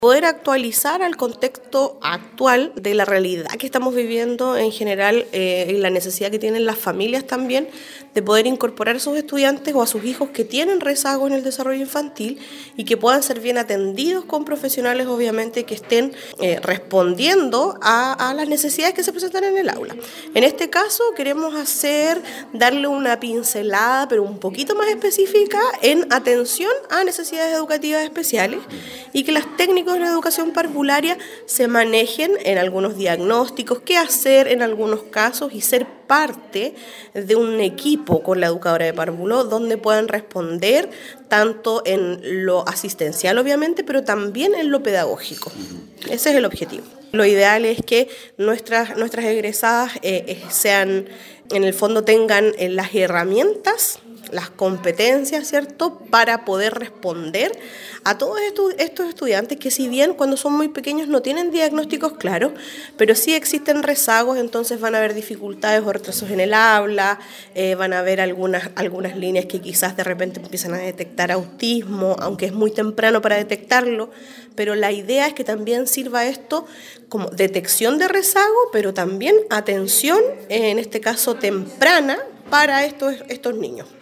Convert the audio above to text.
poder actualizar al contexto actual de la realidad que estamos viviendo en general y la necesidad que tienen las familias también de poder incorporar a sus estudiantes o a sus hijos que tienen rezago en el desarrollo infantil y que puedan ser bien atendidos con profesionales obviamente que estén respondiendo a las necesidades que se presentan en el aula. En este caso queremos darle una pincelada pero un poquito más específica en atención a necesidades educativas especiales y que las técnicas de la educación parvularia se manejen en algunos diagnósticos, qué hacer en algunos casos y ser parte de un equipo con la educadora de párvulo donde puedan responder tanto en lo asistencial obviamente, pero también en lo pedagógico. Ese es el objetivo. Lo ideal es que nuestras egresadas en el fondo tengan las herramientas, las competencias, ¿cierto?, para poder responder a todos estos estudiantes que si bien cuando son muy pequeños no tienen diagnósticos claros, pero sí existen rezagos, entonces van a haber dificultades o retrasos en el habla, van a haber algunas líneas que quizás de repente empiezan a detectar autismo, aunque es muy temprano para detectarlo, pero la idea es que también sirva esto como detección de rezago, pero también atención, en este caso temprana, para estos niños.